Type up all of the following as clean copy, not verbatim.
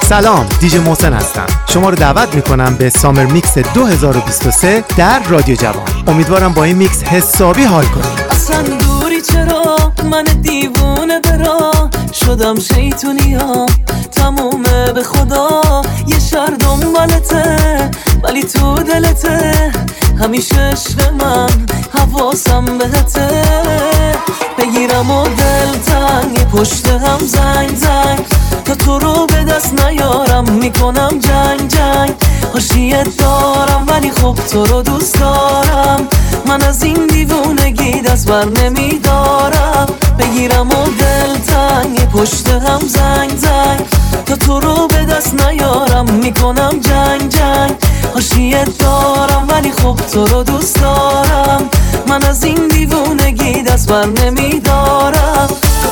سلام، دیجی محسن هستم. شما رو دعوت میکنم به سامر میکس 2023 در رادیو جوان. امیدوارم با این میکس حسابی حال کنید. اصلا دوری چرا من دیوونه برا شدم شیطونیا تمومه به خدا یه شهر دنبالته ولی تو دلته همیشه عشق من حواسم بهته بگیرم و دلتنگ پشت هم زنگ تا تو رو به دست نیارم میکنم جنگ حاشیت دارم ولی خب تو رو دوست دارم من از این دیوونگی دست بر نمیدارم بگیرم و دلتنگ پشت هم زنگ تا تو رو به دست نیارم میکنم جنگ حاشیت دارم ولی خب تو رو دوست دارم من از این دیوونگی دست بر نمیدارم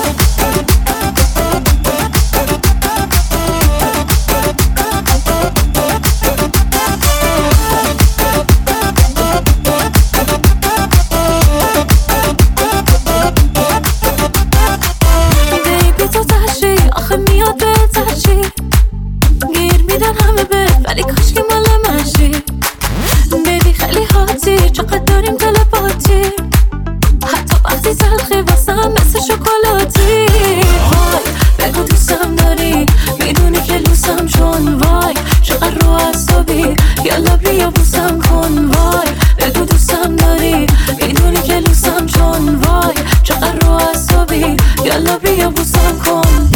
ولی کاش که مال منشی بیبی خیلی هاتی چقدر داریم تلپاتی حتی وقتی تلخی واسم مثل شکلاتی وای بگو دوستم داری میدونی که لوسم چون وای چقدر رو عصبی یالا بیا بوسم کن وای بگو دوستم داری میدونی که لوسم چون وای چقدر رو عصبی یالا بیا بوسم کن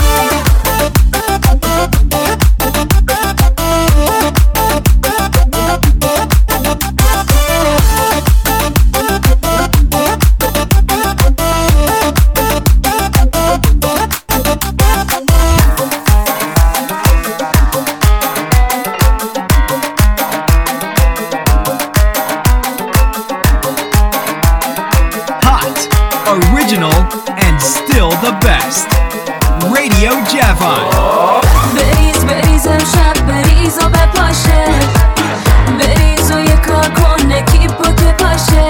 Original and still the best. Radio Javon. بریز امشب بریز و بپاشه بریز و یه کار کنه کیپو که پاشه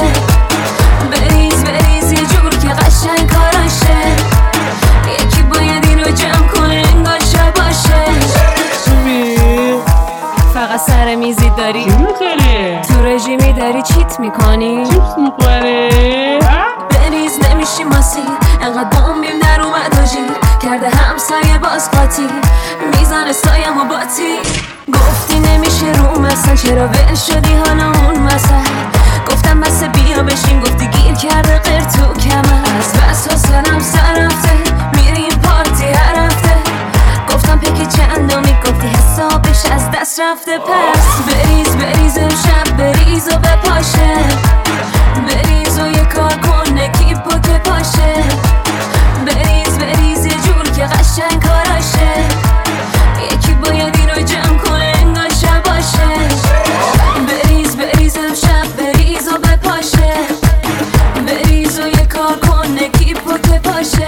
بریز یه جور که قشنگ کاراشه یکی باید این رو جمع کنه انگار شب باشه فقط سر میزی داری تو رژیمی داری چیت میکنی چیپس میخوری بریز نمیشی ماسی انقدر بامبیم در اومد و جیر کرده همسایه باز قاطی میزنه سایم و باتی گفتی نمیشه رو مثلا چرا ول شدی حالا اون مثلا گفتم بس بیا بشین گفتی گیر کرده غیر تو کمر از بس حسنم سر رفته میریم پارتی هر هفته گفتم پکی چندمی گفتی حسابش از دست رفته پس بریز امشب بریز و بپاشه بریز و یه کار کنه کیپو که پاشه بریز یه جور که قشنگ کاراشه یکی باید این رو جمع کنه انگار شب باشه بریز امشب بریز و بپاشه بریز و یه کار کنه کیپو که پاشه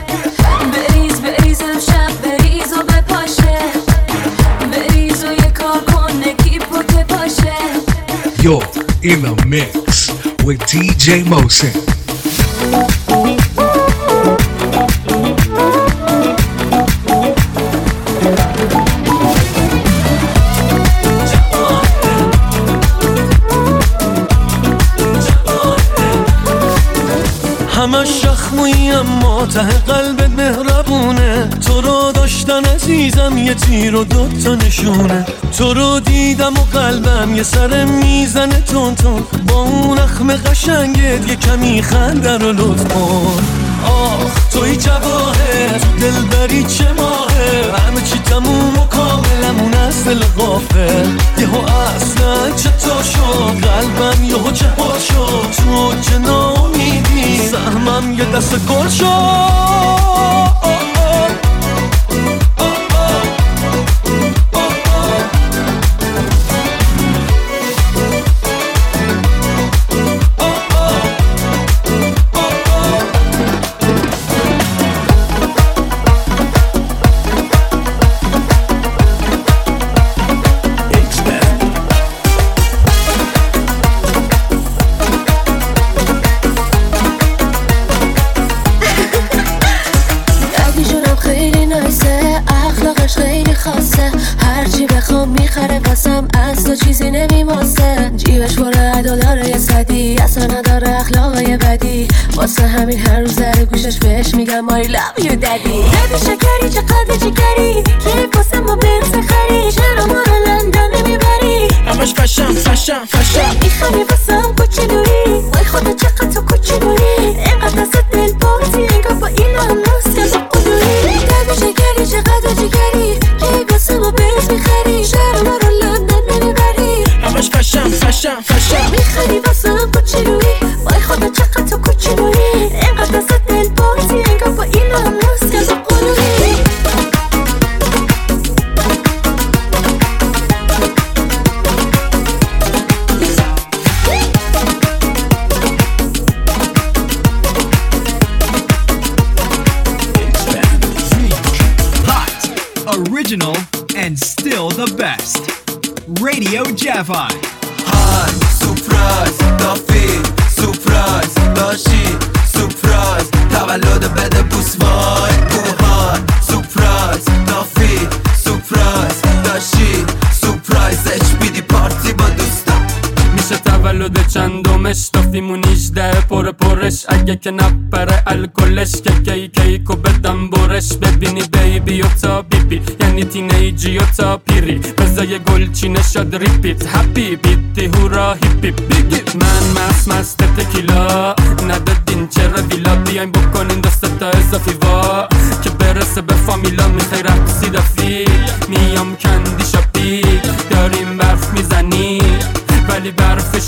بریز امشب بریز و بپاشه بریز و یه کار کنه کیپو که پاشه You're in the mix with DJ Mosin. همش شخمویی اما ته قلبت مهربونه تو رو داشتن عزیزم یه تیر و دوتا نشونه تو رو دیدم و قلبم یه سر میزنه تون با اون اخم قشنگت یه کمی خنده رو لطف کن آخ توی جواهر دلبری چه ماهه همه چی تموم و کاملمون از دل غافل یهو اصلا چطور شد قلبم یهو جهاد شد تو که ناامیدی سهمم یه دست گل شد چیزی نمیماسه، جیبش پر $1 یه صدی، اصلا نداره اخلاقای بدی، واسه همین هر روز در گوشش بهش میگم I love you daddy. دادی شکری چقدر جگری، کی واسه ما بنز خری، چرا ما رو لندن نمیبری؟ همش فشم میخوای واسم کوچولویی، وای خدا چقدر تو کوچولویی، اینقدر از دل بازی، انگار با این هم ناست که با قلویی. دادی شکری چقدر جگری، کی واسه ما بنز میخری، چرا ما رو لندن نمیبری؟ همش فشم میخوای واسم کوچولویی، وای خدا چقدر تو کوچولویی، اینقدر از دل بازی، انگار با این هم ناست که با قلویی. Original and still the best. Radio Javai. Hi, surprise, دافی surprise داشی surprise تولد بده بوس وای بوهای surprise دافی surprise داشی surprise HBD پارتی با دوستم. میشه تولد چندمش دافیمون 18 پرش اگه که نپره الکلش که کیکو بدم برش ببینی بیبی و تا بیبی یعنی تینیجی و تا پیری بزای گلچینه شد ریپیت هپی بیتی هورا هیپی بیگی من مست تکیلا ندادین چرا ویلا بیاین بکنین دست تا اضافی وا که برسه به فامیلا میخوای رقصی دافی میام کندی شاپی داریم برف میزنی ولی برف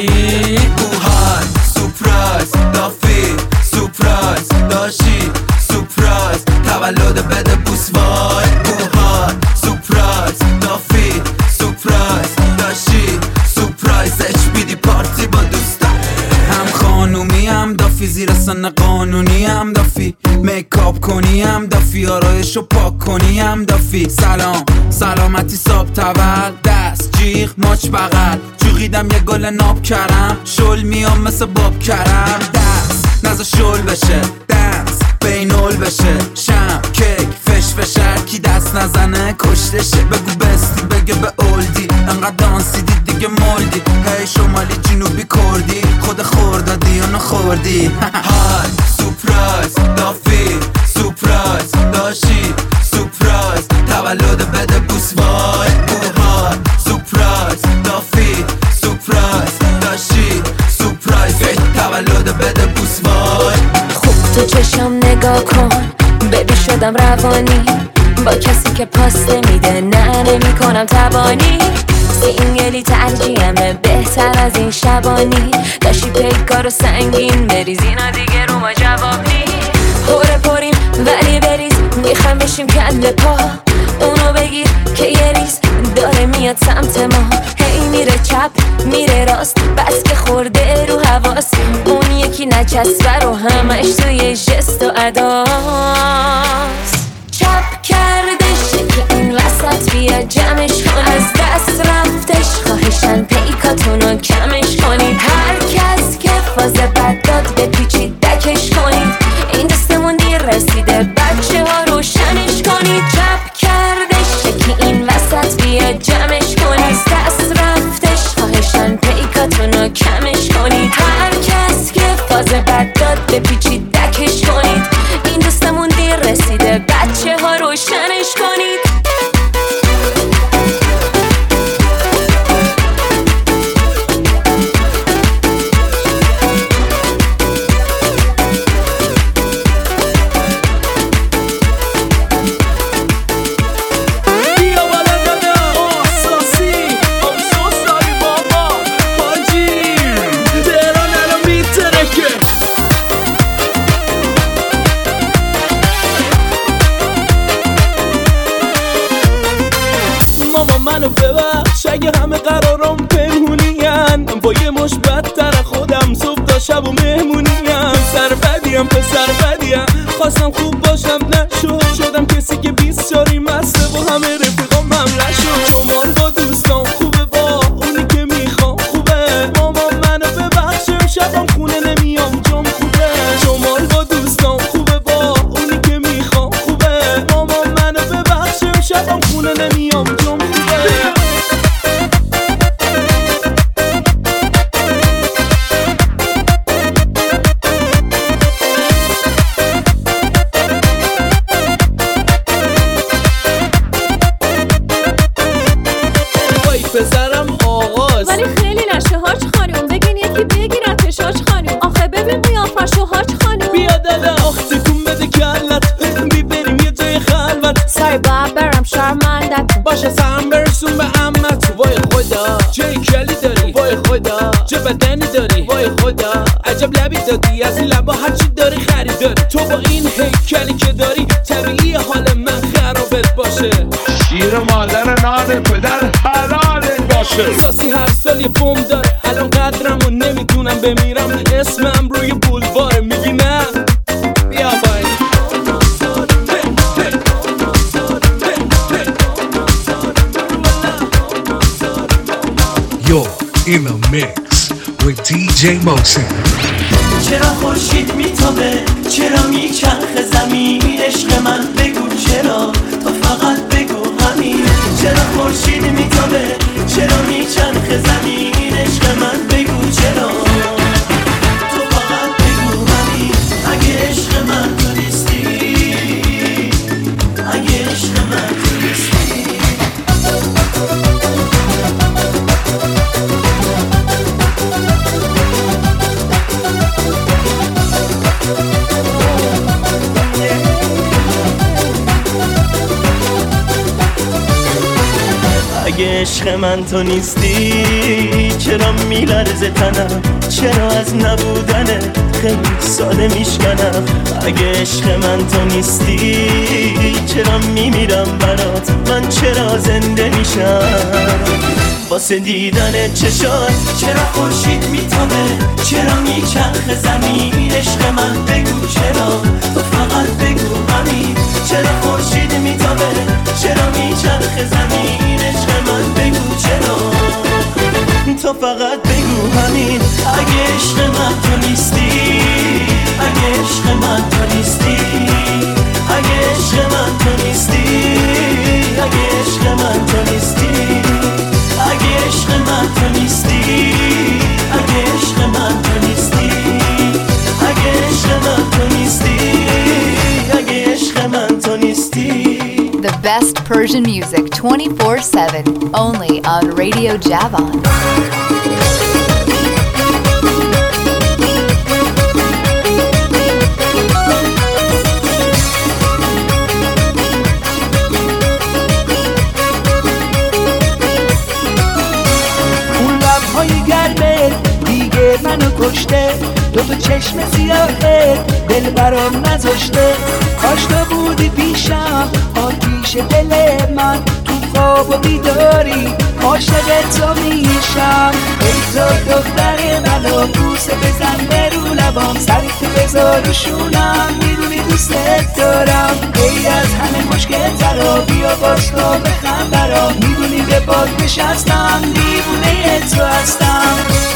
شدید بوهای سورپرایز دافی سورپرایز داشی سورپرایز تولد بده بوس وای بوهای سورپرایز دافی سورپرایز داشی سورپرایز HBD پارتی با دوستم. هم خانومی هم دافی زیر سن قانونی هم دافی میکاپ کنی هم دافی آرایشو پاک کنی هم دافی سلام سلامتی صاحب تول دست جیغ ماچ بغل جوغیدم یه گل ناب کرم شل میام مثل باب کرم دست نزا شل بشه دنس بینول بشه شم کیک فش کی دست نزنه کشتشه بگو بستی بگه به اولدی انقدر دانسیدی دیگه مولدی هی شمالی جنوبی کردی خود خوردادی یا نخوردی های سورپرایز دافی سورپرایز داشی سورپرایز تولد بده بوس وای بوهای سورپرایز دافی سورپرایز داشی سورپرایز تولد بده بوس وای. خوب تو چشم نگاه کن ببی شدم روانی با کسی که پاس نمیده نه نمی کنم تبانی سینگلی ترجیحمه بهتر از این شبانی داشتی پیکار و سنگین بریز اینا دیگه رو ما جوابی هوره پریم ولی بریز میخوام بشیم کل پا اونو بگیر که یه ریز داره میاد سمت ما هی میره چپ میره راست بس که خورده رو حواس اون یکی نچسبه رو همش توی جست و اداست چپ کردش که این وسط بیا جمعش کن از دست رفتش خواهشن پیکاتونو کمش کنید هر کس که فاز بد داد بپیچید دکش کنید این دستمون دیر رسیده بچه ها روشنش کنید چپ کردش که این وسط بیا جمعش کنید از دست رفتش خواهشن پیکاتونو کمش کنید هر کس که فاز بد داد بپیچید دکش کنید این دستمون دیر رسیده بچه ها روشنش کنید. منو ببخش اگه همه قرارم پنهونیم با یه مش بدتر خودم صبح تا شب و مهمونیم سر بدیم پسر بدیم خواستم خوب باشم نشد شدم کسی که 20 شاری مسته و همه رفیقام هم نشد شمال با دوستان خوبه با اونی که میخوام خوبه مامان منو ببخشم شبم خونه نمیام جام خوبه شمال با دوستان خوبه با اونی که میخوام خوبه مامان منو ببخشم شبم خونه نمیام جام خوبه باشه سهم برسون به عمت. وای خدا چه کلی داری، وای خدا چه بدنی داری، وای خدا عجب لبی دادی، از این لبا هرچی داری خریداری. تو با این هیکلی که داری طبیعی حال من خرابت باشه. شیر مادر نان پدر حلالت باشه. ساسی هر سال یه بوم داره، الان قدرمو نمیدونم بمیرم اسمم روی بولواره. میگی نه بیا بای. You're in the mix with DJ Mosin. چرا خورشید میتابه، چرا میچرخه زمین، عشق من بگو چرا، تو فقط بگو همین. چرا خورشید میتابه، چرا میچرخه زمین، عشق من بگو چرا، تو فقط بگو همین. اگه عشق من تو نیستی، اگه عشق من تو نیستی. اگه عشق من تو نیستی، چرا میلرزه تنم، چرا از نبودنه خیلی ساده میشکنم. اگه عشق من تو نیستی، چرا میمیرم برات، من چرا زنده میشم واسه دیدن چشات. چرا خورشید میتابه، چرا میچرخه زمین، عشق من بگو چرا، تو فقط بگو همین. چرا خورشید میتابه، چرا میچرخه زمین، عشق من بگو چرا، تو فقط بگو همین. اگه عشق من تو نیستی، اگه عشق من تو نیستی، اگه عشق من تو نیستی، اگه عشق من تو نیستی، اگه عشق من تو نیستی، اگه عشق من تو نیستی، اگه عشق من تو نیستی، اگه عشق من تو نیستی. The best Persian music 24/7 only on Radio Javan. منو کشته، دو چشم سیاهه دل برام نذاشته. کاش تو بودی پیشم، آتیش دل من، تو خواب و بیداری عاشق تو میشم. ای تو دختر منو بوسه بزن به رو لبام، سری تو بذار رو شونم، میدونی دوستت دارم. ای از همه مشکل ترا بیا باز تو بخند برام، میدونی به باد نشستم، دیوونه تو هستم.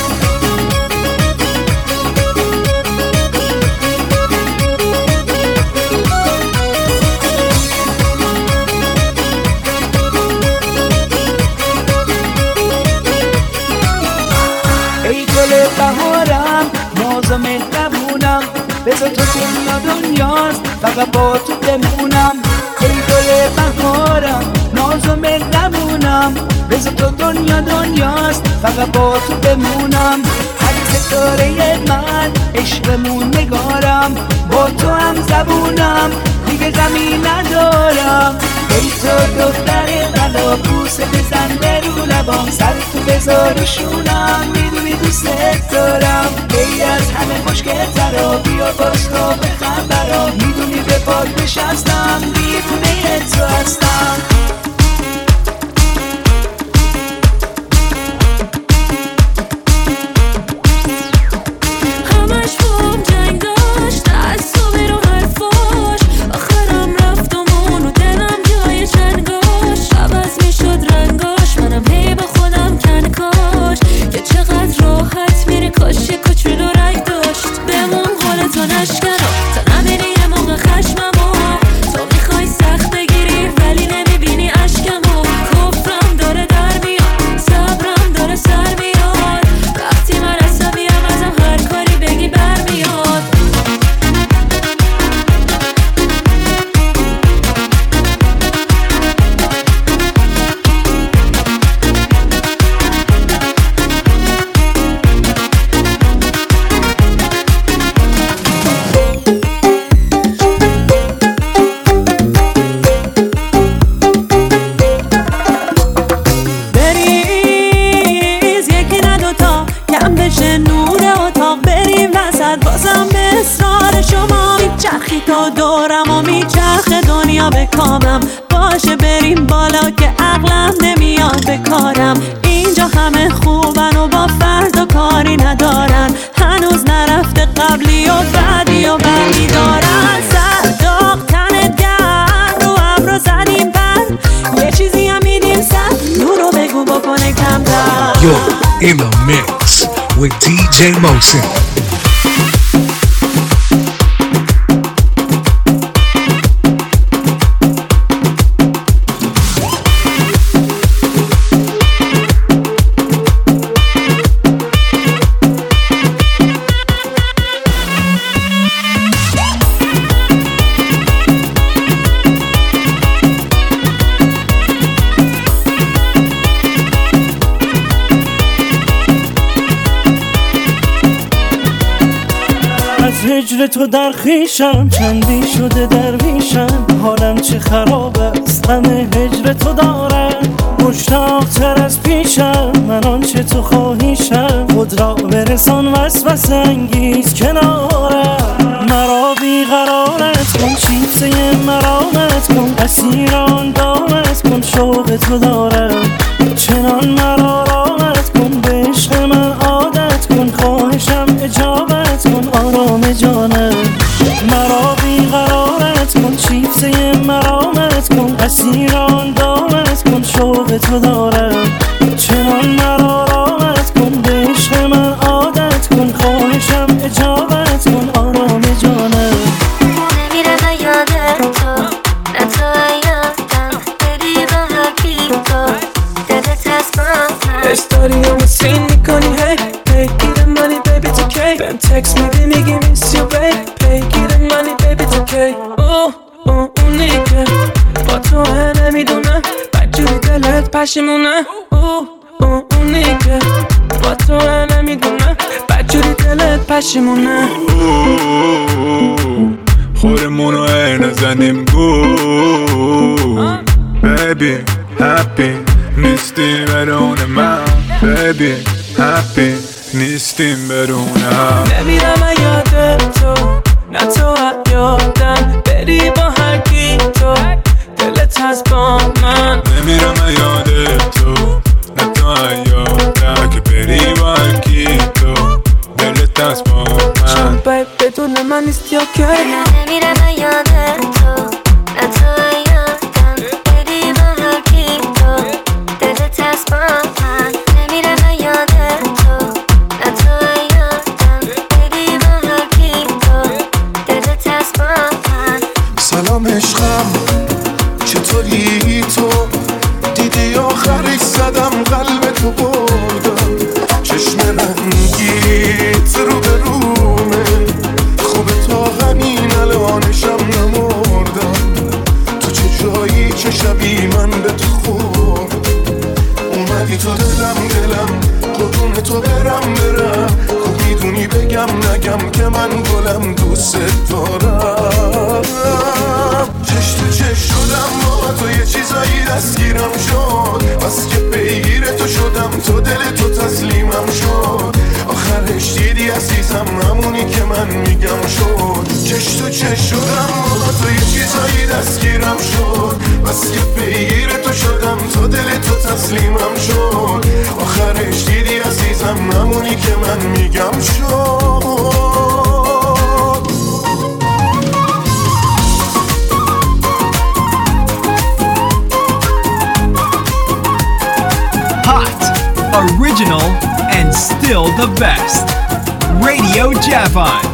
بهارم ناز و مهربونم، بذار تو دنیاست فقط با تو بمونم. ای گل بهارم ناز و مهربونم، بذار تو دنیاست فقط با تو بمونم. هر ستاره من عشقمون نگارم، با تو هم زبونم دیگه زمین ندارم. ای تو دختر غلا بوسه بزن به رو لبام، سر تو بذار رو شونم، میدونی دوستت دارم. ای از همه مشکل ترا بیا باز تو بخند برام، میدونی به پاک نشستم، دیوونه تو هستم. نشکنم تا نبینی یه موقع خشممو، تو میخوای سخت بگیری ولی نمیبینی بشه نور اتاق بریم وسط بازم به اصرار شما میچرخی تا دورم و میچرخه دنیا به کامم باشه بریم بالا که عقلم نمیاد به کارم اینجا همه خوبن و با فردا کاری ندارن هنوز نرفته قبلی و بعدی و بعدی دارن سر داغ تنت گرم رو ابرو زدیم بر یه چیزی هم میدیم سر نورو بگو بکنه کمتر You're in the mix with DJ Mosin. هجر تو در خیشم چندی شده درویشم حالم چه خراب است غم هجر تو دارم مشتاق تر از پیشم من آنچه تو خواهیشم خود را برسان وسوسه انگیز کنارم مرا بیقرارت کن چیزه مرامت کن اسیر آن دامت کن شوق تو دارم چنان مرا رامت کن به عشق من عادت کن خواهشم اجابت کن آرام جانم مرا بیقرارت کن چیزه مرامت کن اسیر آن دامت کن شوق تو دارم چنان مرا رامت کن به عشق من عادت کن خواهشم اجابت کن آرام جانم نمیرم یادت تو نه تو یادم بری با حقی تو دلت هست با من استوریامو سین میکنی هی پی گیرم منی بیبی تو کی بهم تکس میدی میگی میس یو بی پی گیرم منی بیبی تو کی اونی که با تو نمیدونم بدجوری دلت پشیمونه اونی که با تو نمیدونم بدجوری دلت پشیمونه خورمونو نزنیم گو بیبی هپی نیستیم برون من بیبی هپی نیستیم برون هم نمیرم یادت تو نه تو یادم بری با هر کی تو دلت هست با من نمیرم یادت تو نه تو یادم که بری با هر کی تو دلت هست با من چون باید بدون من نیستی اوکی نمیرم یادت تو نه تو یادم بری با هر کی تو دلت هست با من نمیرم یادت تو نه تو یادم بری با هر کی تو دلت هست با من سلام عشقم چطوری تو دیدی آخرش زدم قلب تو بردم چشم رنگیت رو به رومه خوبه تا همین الانشم نمردم تو چه جایی چه شبی من به تو خورد اومدی تو دلم قربون تو برم خوب میدونی بگم نگم که من گلم دوست دارم چش تو چش شدم با تو یه چیزایی دستگیرم شد بس که پیگیر تو شدم تو دل تو تسلیمم شد آخرش دیدی عزیزم همونی که من میگم شد چش تو چش شدم با تو یه چیزایی دستگیرم شد بس که پیگیر تو شدم تو دل تو تسلیمم شد آخرش دیدی عزیزم همونی که من میگم شد Original and still the best. Radio Javon.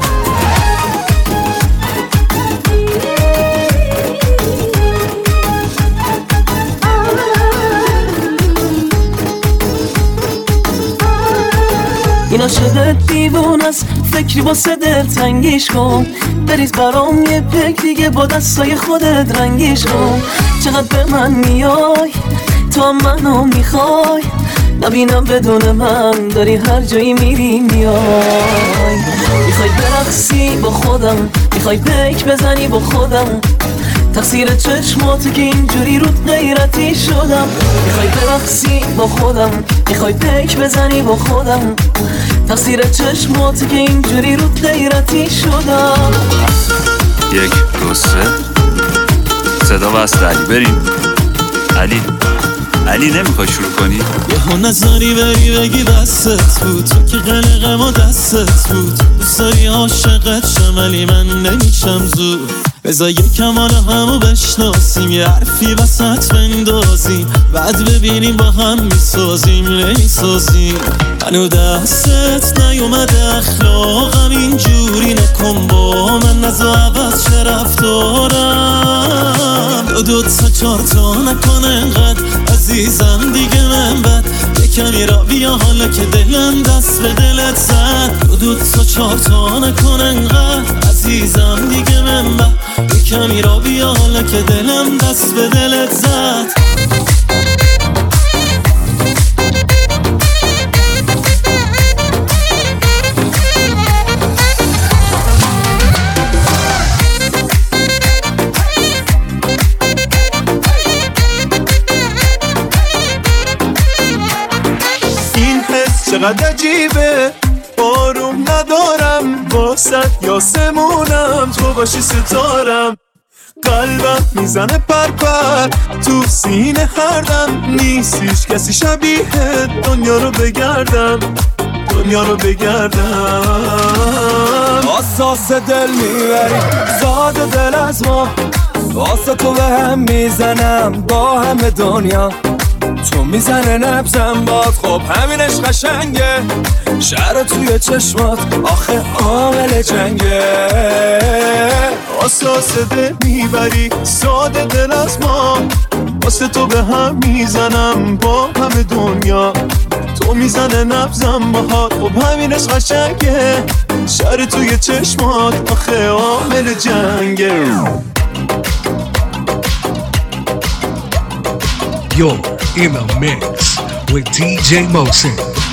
این عاشق دیوون است فکری واسه دل تنگیش کن بریز برام یه پک دیگه با دستای خودت رنگیش کن چقدر به من میای تو هم منو میخوای نبینم بدون من داری هر جایی میری میای میخوای برقصی با خودم میخوای پیک بزنی با خودم تقصیر چشماتو که اینجوری رود غیرتی شدم میخوای برقصی با خودم میخوای پیک بزنی با خودم تقصیر چشماتی که اینجوری رو غیرتی شدم. 1 2 3 صدا واسه علی بریم. علی نمیخوای شروع کنی؟ یه نظری بری بگی بستت بود، تو که قلقم و دستت بود. دوست داری عاشقت شم ولی من نمیشم زود. بذار یکم حالا همو بشناسیم، یه حرفی وسط بندازیم، بعد ببینیم با هم میسازیم نمیسازیم. منو دستت نیومده اخلاقم اینجوری نکن با من، نزا عوض چه رفتارم. دو تا 4 تا نکن انقدر عزیزم دیگه من بد. یکمی را بیا حالا که دلم دست به دلت زد. دو تا 4 تا نکن انقدر عزیزم دیگه من بد. یکمی را بیا حالا که دلم دست به دلت زد. چقدر عجیبه آروم ندارم واسط یاسمونم، تو باشی ستارم. قلبم میزنه پرپر تو سینه هردم، نیست هیچ کسی شبیه دنیا رو بگردم. آساس دل میبری زاد دل از ما، واسه تو به هم میزنم با همه دنیا. تو میزنه نبزم باد خب همینش قشنگه، شهر توی چشمات آخه عامل جنگه. آساس دل میبری ساده دل از ما، واسه تو به هم میزنم با همه دنیا. تو میزنه نبزم باهات خب همینش قشنگه، شهر توی چشمات آخه عامل جنگه. You're in the mix with DJ Mosin.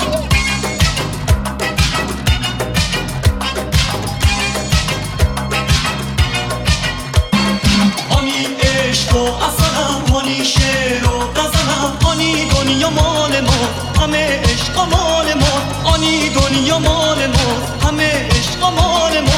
آنی عشق و اصلم، آنی شعر و غزلم، آنی دنیا مال ما، همه عشق مال ما. آنی دنیا مال ما، همه عشق مال ما.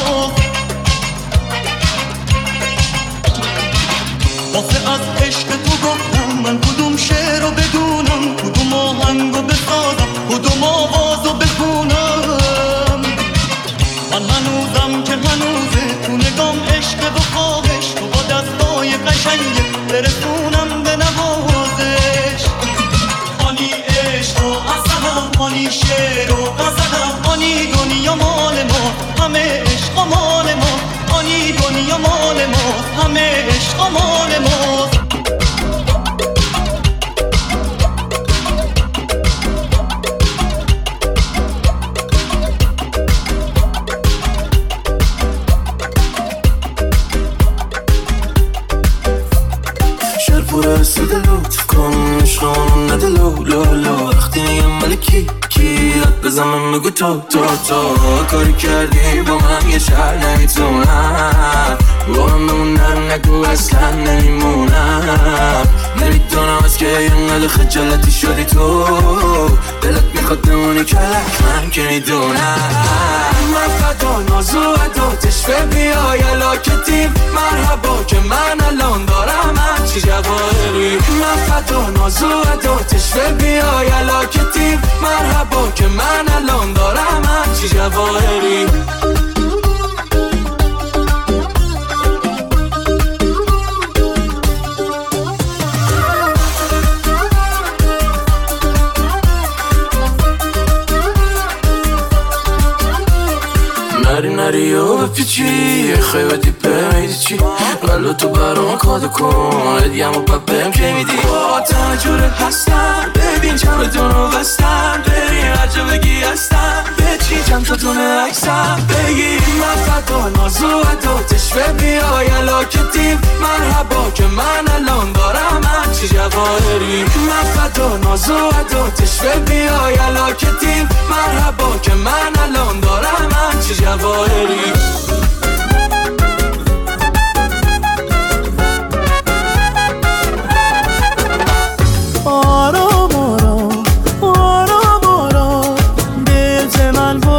واسه از عشق تو گفتم من کدوم شعر رو بدونم، کدوم آهنگ رو بسازم، کدوم آواز رو بخونم. من هنوزم که هنوزه تو نگام عشق و خواهش، تو با دستای قشنگه برسونم به نوازش. آنی عشق و اصلم، آنی شعر و غزلم، آنی دنیا مال ما، همه عشق مال ما. آنی دنیا مال ما، همه عشق مال ما. رسید لطف کن عشقان نده لو لو لو. وقتی میگم ملکی کیت بزنم بگو تو کاری کردی با من یه شهر نمیتونم با من بمونم، نگو اصلا نمیمونم. نمیدونم از که اینقدر خجالتی شدی تو، دلت میخواد بمونی کلک من که میدونم. من فدا نازو عداتش بیای علاکتیم، مرحبا که من الان دارم همچی جواهری. من فدا نازو عداتش بیای علاکتیم، مرحبا که من الان دارم همچی جواهری. نری و بپیچی خیبتی پمیدی چی قلو تو برام کادو کن ادیم و پپم که میدی با تنجور هستم. ببین چند بدونو بستم بریم عجب بگی هستم بچین چند تا دونه عکسم بگی. من فدا نازو عداتش بیای علاکتیم، مرحبا که من الان دارم همچی جواهری. من فدا نازو عداتش بیای علاکتیم، مرحبا که من الان دارم همچی جواهری. آرام آرام آرام آرام دل من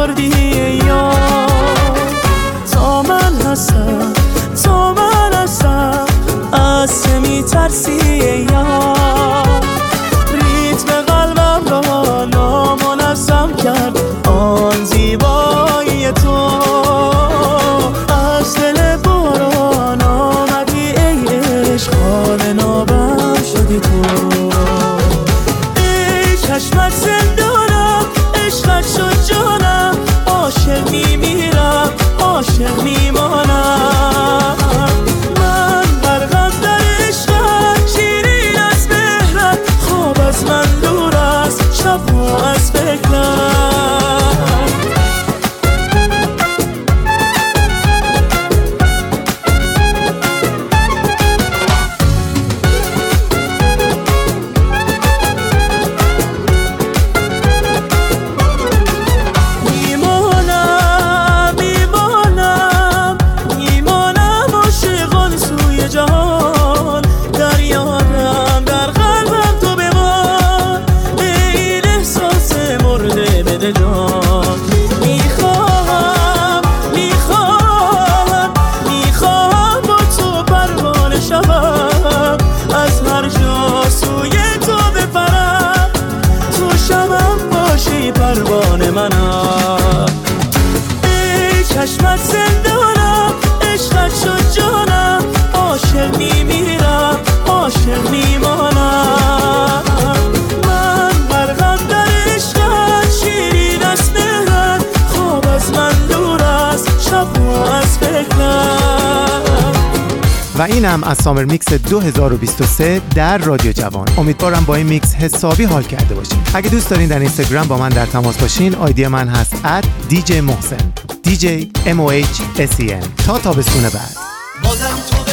چشمت زندانم، عشقت شد جانم، عاشق میمیرم، عاشق میمانم. من غرقم در عشقت، شیرین است مهرت، خواب از من دور است، شب از فکرم. و اینم از سامر میکس 2023 در رادیو جوان. امیدوارم با این میکس حسابی حال کرده باشین. اگه دوست دارین در اینستاگرام با من در تماس باشین، آیدی من هست @djmohsen DJMOHSEN. تا تابستون بعد. بازم تو